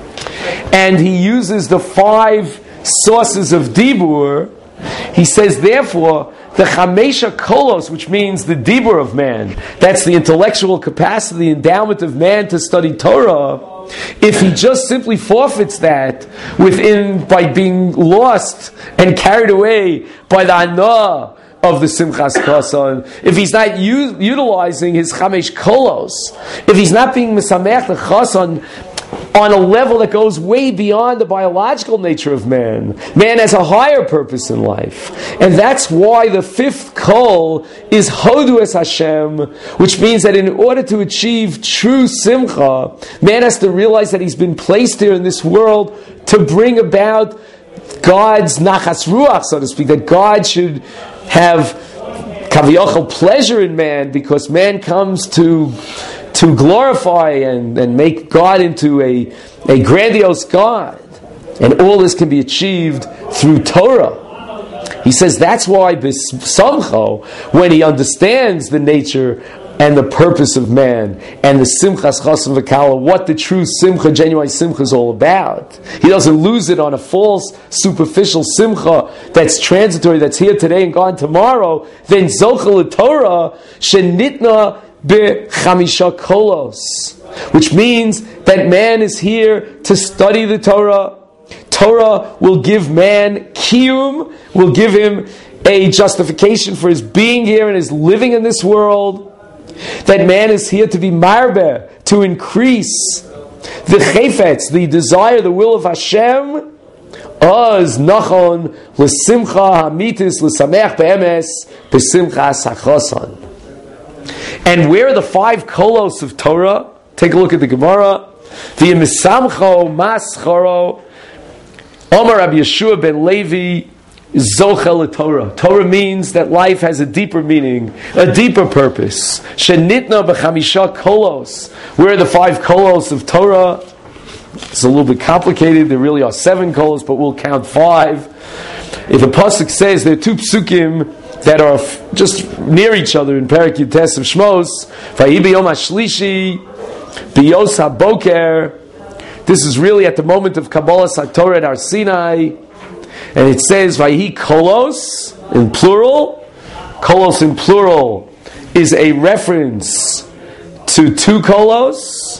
and he uses the five sources of Dibur. He says, therefore, the Chamesha Kolos, which means the Dibur of man, that's the intellectual capacity, endowment of man to study Torah, if he just simply forfeits that within by being lost and carried away by the Anah of the Simchas Kasan, if he's not u- utilizing his Chamesh Kolos, if he's not being Mesamech the Chasan on a level that goes way beyond the biological nature of man, man has a higher purpose in life. And that's why the fifth kol is Hodu es Hashem, which means that in order to achieve true Simcha, man has to realize that he's been placed here in this world to bring about God's Nachas Ruach, so to speak, that God should have Kaviyachal pleasure in man, because man comes to to glorify and, and make God into a, a grandiose God. And all this can be achieved through Torah. He says that's why B'Samcho, when he understands the nature and the purpose of man, and the Simchas Chasam V'Kala, what the true Simcha, genuine Simcha is all about. He doesn't lose it on a false, superficial Simcha that's transitory, that's here today and gone tomorrow. Then Zochel Torah Shenitna B'Chamisha Kolos, which means that man is here to study the Torah. Torah will give man kiyum, will give him a justification for his being here and his living in this world. That man is here to be marbe, to increase the chefetz, the desire, the will of Hashem. Oz nachon l'simcha hamitis l'sameach be'emes b'simchas hachosan. And where are the five kolos of Torah? Take a look at the Gemara. V'yemisamcho mascharo Omar Rabbi Yeshua ben Levi Zochel Torah. Torah means that life has a deeper meaning, a deeper purpose. Shenitna b'chamisha kolos. Where are the five kolos of Torah? It's a little bit complicated. There really are seven kolos, but we'll count five. If the pasuk says there are two psukim that are f- just near each other in Perek Yutes of Shmos, Vayi b'yom hashlishi b'yos haboker. This is really at the moment of Kabbalah Satorah at Har Sinai. And it says, Vayhi kolos, in plural. Kolos in plural is a reference to two kolos.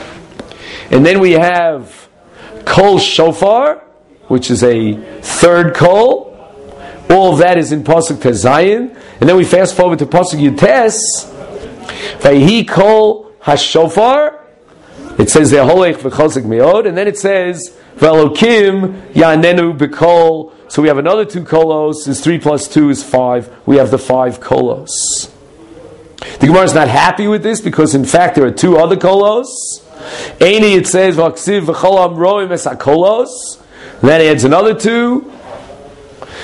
And then we have kol shofar, which is a third kol. All of that is in Pasuk Tezayin. And then we fast forward to Pasuk Yutes. Vayhi kol hashofar. It says there, Holech v'chozik meod. And then it says, V'elokim yanenu b'kol. So we have another two kolos. Is three plus two is five. We have the five kolos. The Gemara is not happy with this because in fact there are two other kolos. Eini, it says V'aksiv v'chol amroim es hakolos. Then it adds another two.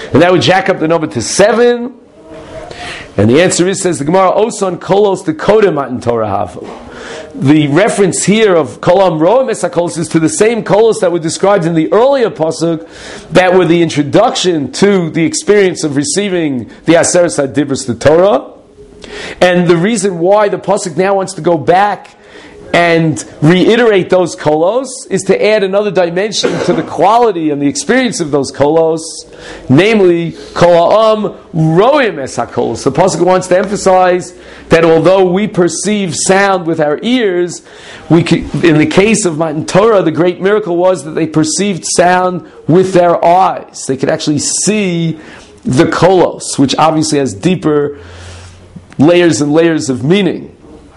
And that would jack up the number to seven. And the answer is, says the Gemara, Oson kolos the kodem matan Torah havel. The reference here of kolam roem esakolos is to the same kolos that were described in the earlier pasuk, that were the introduction to the experience of receiving the Aseres HaDibros, the Torah. And the reason why the pasuk now wants to go back and reiterate those kolos is to add another dimension to the quality and the experience of those kolos, namely kol ha'am roim es hakolos. The pasuk wants to emphasize that although we perceive sound with our ears, we could, in the case of Matan Torah, the great miracle was that they perceived sound with their eyes. They could actually see the kolos, which obviously has deeper layers and layers of meaning.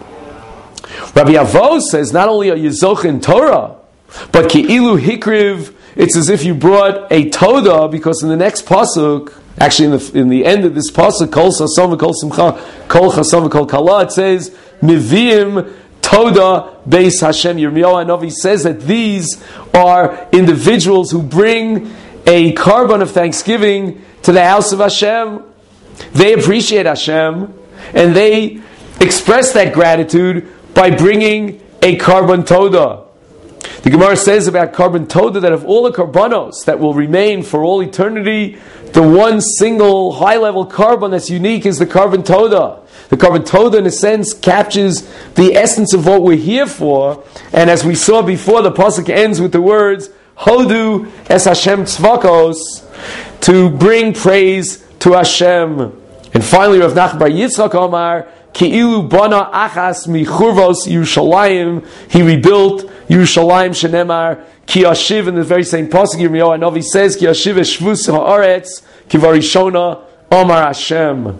Rabbi Avo says, not only are you zoch in Torah, but ki'ilu hikriv, it's as if you brought a toda, because in the next pasuk, actually in the in the end of this pasuk, kol sasom v'kol simcha, kol chasom v'kol kala, it says, miviim toda beis Hashem. Yirmiyahu Hanavi says that these are individuals who bring a carbon of thanksgiving to the house of Hashem. They appreciate Hashem, and they express that gratitude by bringing a carbon toda. The Gemara says about carbon toda that of all the carbonos that will remain for all eternity, the one single high-level carbon that's unique is the carbon toda. The carbon toda, in a sense, captures the essence of what we're here for. And as we saw before, the pasuk ends with the words Hodu es Hashem tzvakos, to bring praise to Hashem. And finally, Rav Nachman bar Yitzchak Omar, Ki'ilu bana achas michurvos Yerushalayim, he rebuilt Yerushalayim shenemar ki yashiv, in the very same pasuk Yirmiyahu Hanavi says ki yashiv eshvus haaretz ki varishona Omar Hashem.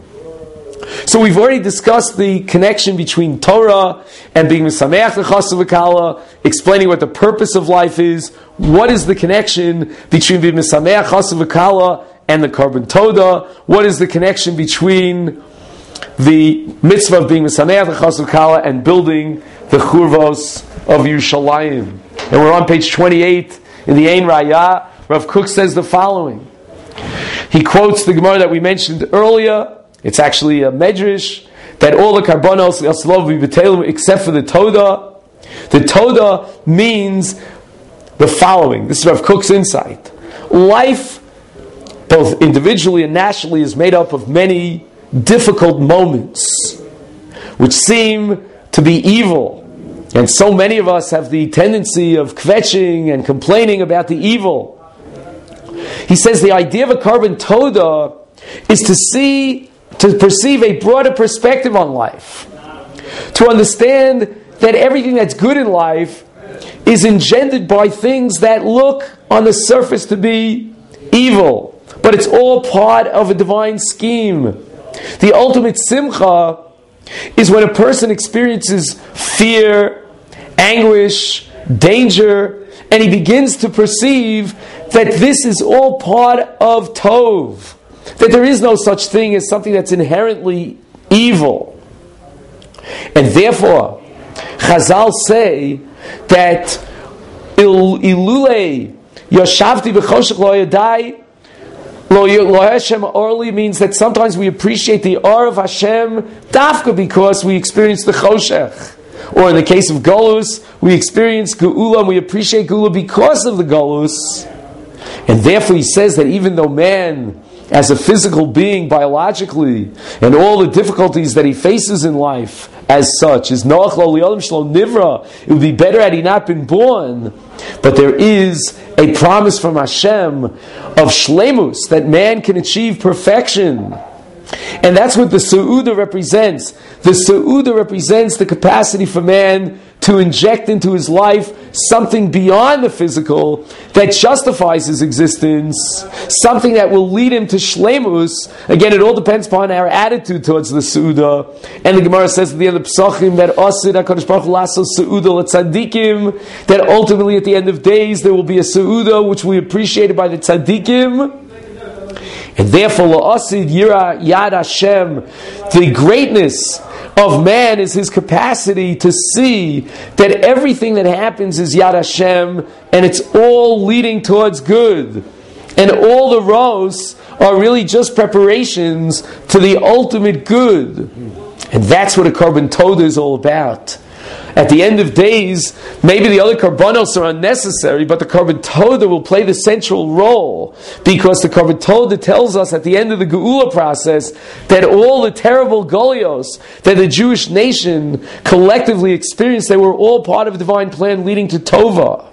So we've already discussed the connection between Torah and being Mesameach L'Chassav V'Kala, explaining what the purpose of life is. What is the connection between being Mesameach L'Chassav V'Kala and the carbon toda? What is the connection between the mitzvah of being Mesameach L'Chassav V'Kala and building the churvos of Yerushalayim? And we're on page twenty-eight in the Ein Raya. Rav Kook says the following. He quotes the Gemara that we mentioned earlier. It's actually a medrash that all the karbonos yaslov v'betelim except for the toda. The toda means the following. This is Rav Kook's insight. Life, both individually and nationally, is made up of many difficult moments which seem to be evil. And so many of us have the tendency of kvetching and complaining about the evil. He says the idea of a carbon toda is to see, to perceive a broader perspective on life. To understand that everything that's good in life is engendered by things that look on the surface to be evil. But it's all part of a divine scheme. The ultimate simcha is when a person experiences fear, anguish, danger, and he begins to perceive that this is all part of Tov. That there is no such thing as something that's inherently evil. And therefore, Chazal say that ilule yashavti b'choshech lo yadai lo Hashem orli means that sometimes we appreciate the awe of Hashem dafka because we experience the choshech. Or in the case of Golus, we experience Geula and we appreciate Geula because of the Golus. And therefore he says that even though man, as a physical being biologically, and all the difficulties that he faces in life as such, is Noach lo li'olam shelo nivra, it would be better had he not been born. But there is a promise from Hashem of shlemus, that man can achieve perfection. And that's what the Seudah represents. The Seudah represents the capacity for man to inject into his life something beyond the physical that justifies his existence, something that will lead him to shlemus. Again, it all depends upon our attitude towards the Seudah. And the Gemara says at the end of Pesachim that Asid HaKadosh Baruch Hu lasos Seudah l'tzadikim, that ultimately at the end of days there will be a Seudah which will be appreciated by the tzadikim. And therefore, la'asid yira yad Hashem, the greatness of man is his capacity to see that everything that happens is yad Hashem, and it's all leading towards good. And all the rows are really just preparations to the ultimate good. And that's what a Korban Todah is all about. At the end of days, maybe the other Korbanos are unnecessary, but the Korban Todah will play the central role, because the Korban Todah tells us at the end of the Geula process that all the terrible Golios that the Jewish nation collectively experienced, they were all part of a divine plan leading to Tova.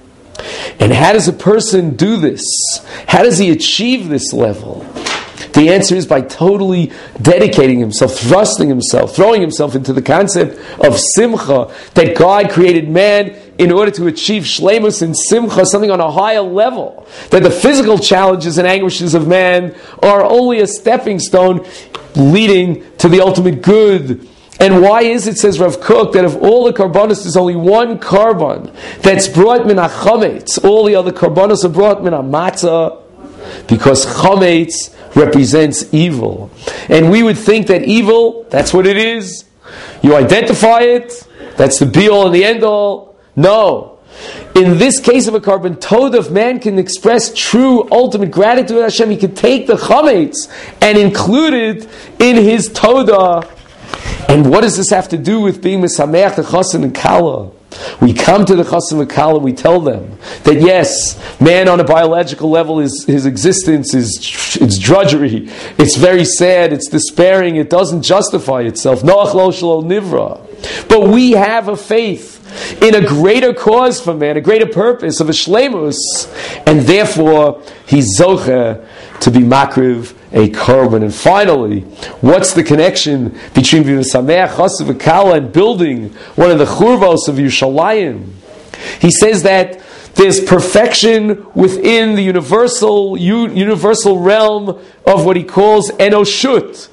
And how does a person do this? How does he achieve this level? The answer is by totally dedicating himself, thrusting himself, throwing himself into the concept of Simcha, that God created man in order to achieve Shleimus and Simcha, something on a higher level. That the physical challenges and anguishes of man are only a stepping stone leading to the ultimate good. And why is it, says Rav Kook, that of all the karbanos there's only one karban that's brought min ha-chametz, all the other karbanos are brought min ha-matzah, because chametz represents evil. And we would think that evil, that's what it is. You identify it, that's the be-all and the end-all. No. In this case of a Korban Todah, if man can express true ultimate gratitude to Hashem, he can take the chametz and include it in his Todah. And what does this have to do with being Mesameach the Chassan and Kala? We come to the Chassan and Kala, we tell them that yes, man on a biological level, is, his existence is it's drudgery, it's very sad, it's despairing, it doesn't justify itself. Noach lo shelo nivra. But we have a faith in a greater cause for man, a greater purpose of a shleimus, and therefore he's zocheh to be makriv a korban. And finally, what's the connection between V'Sameach Chassav V'Kala and building one of the churvos of Yerushalayim? He says that there's perfection within the universal u- universal realm of what he calls Enoshut,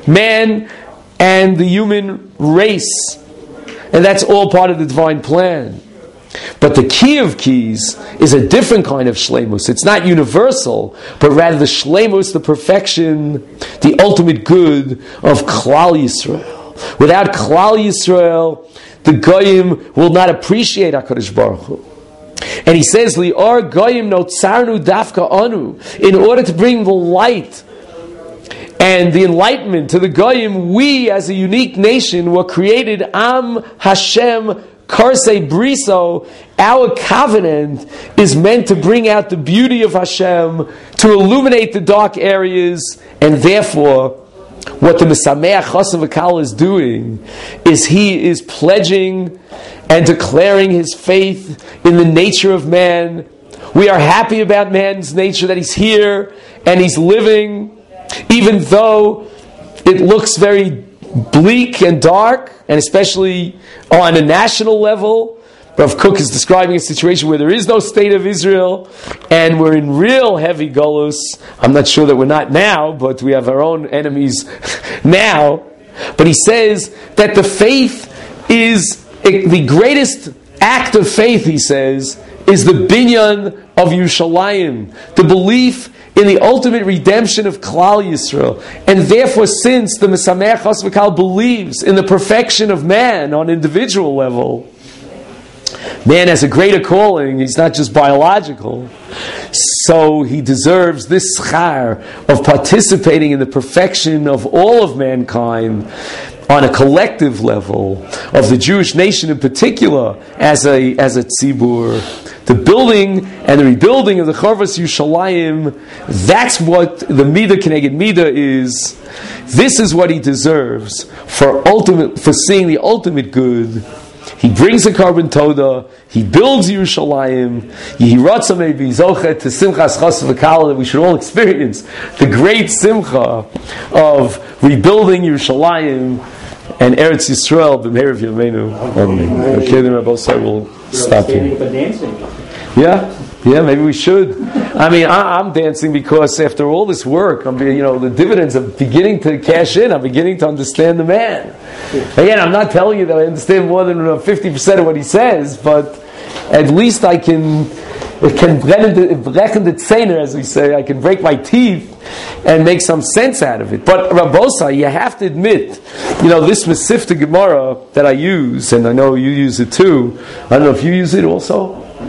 man and the human race, and that's all part of the divine plan. But the key of keys is a different kind of shleimus. It's not universal, but rather the shleimus, the perfection, the ultimate good of Klal Yisrael. Without Klal Yisrael, the Goyim will not appreciate HaKadosh Baruch Hu. And he says, Li'or Goyim notzarnu dafka anu. In order to bring the light and the enlightenment to the Goyim, we as a unique nation were created Am Hashem Karsei Briso. Our covenant is meant to bring out the beauty of Hashem, to illuminate the dark areas, and therefore, what the Mesameach Chassav V'Kala is doing is he is pledging and declaring his faith in the nature of man. We are happy about man's nature, that he's here and he's living, even though it looks very bleak and dark, and especially on a national level. Rav Kook is describing a situation where there is no state of Israel, and we're in real heavy golus. I'm not sure that we're not now, but we have our own enemies now. But he says that the faith is, the greatest act of faith, he says, is the binyan of Yerushalayim, the belief in the ultimate redemption of Klal Yisrael. And therefore, since the Mesameach Chassav V'Kala believes in the perfection of man on individual level, man has a greater calling. He's not just biological. So he deserves this schar of participating in the perfection of all of mankind on a collective level, of the Jewish nation in particular, as a as a tzibur. The building and the rebuilding of the Chorvos Yerushalayim, that's what the Midah Keneged Midah is. This is what he deserves for ultimate, for seeing the ultimate good. He brings a Korban Todah, he builds Yerushalayim, Yehiratza may be Zochet to Simchas Chassav V'Kala, that we should all experience the great Simcha of rebuilding Yerushalayim and Eretz Yisrael b'meir of Yameinu. Amen. Okay, then Rabbi Osai will stop here. Yeah, yeah, maybe we should. I mean, I, I'm dancing because after all this work, I'm, you know, the dividends are beginning to cash in. I'm beginning to understand the man. Again, I'm not telling you that I understand more than fifty percent of what he says, but at least I can. It can brechen the tzener, as we say. I can break my teeth and make some sense out of it. But Rabbosa, you have to admit, you know, this Mesifta Gemara that I use, and I know you use it too. I don't know if you use it also.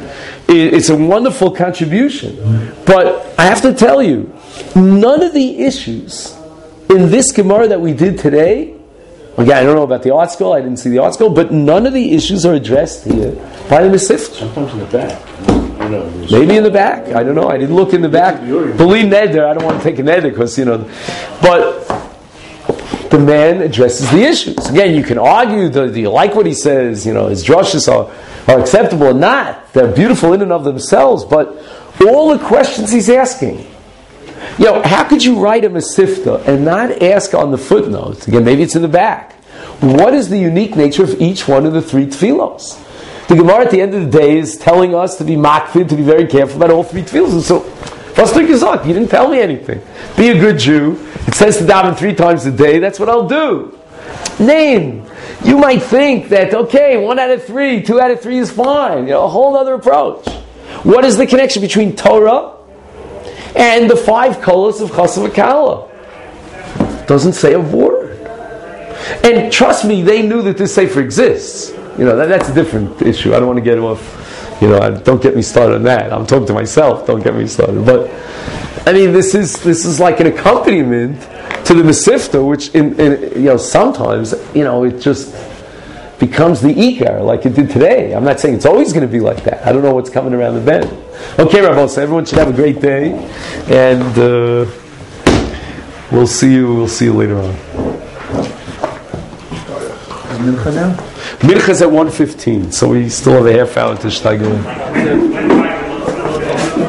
it, it's a wonderful contribution. But I have to tell you, none of the issues in this Gemara that we did today, again, I don't know about the art school, I didn't see the art school, but none of the issues are addressed here by the Mesifta. Sometimes in the back. You know, Maybe in the back. I don't know. I didn't look in the back. Believe Neder. I don't want to take a Neder because, you know. But the man addresses the issues. Again, you can argue, do, do you like what he says? You know, his drushes are, are acceptable or not. They're beautiful in and of themselves. But all the questions he's asking. You know, how could you write a Mesifta and not ask on the footnotes, again, maybe it's in the back, what is the unique nature of each one of the three tefillos? The Gemara at the end of the day is telling us to be makfid, to be very careful about all three tefillos. And so, what's the gezak? You didn't tell me anything. Be a good Jew. It says to daven three times a day. That's what I'll do. Name. You might think that, okay, one out of three, two out of three is fine. You know, a whole other approach. What is the connection between Torah and the five colors of Chassav Akala? Doesn't say a word. And trust me, they knew that this sefer exists. You know, that, that's a different issue. I don't want to get off, you know, I, don't get me started on that. I'm talking to myself, don't get me started. But, I mean, this is this is like an accompaniment to the Mesifta, which, in, in you know, sometimes, you know, it just becomes the Ikar, like it did today. I'm not saying it's always going to be like that. I don't know what's coming around the bend. Okay, Rabbi, so everyone should have a great day, and uh, we'll see you, we'll see you later on. Mincha now? Mincha's at one fifteen, so we still have a half hour to Shtagel.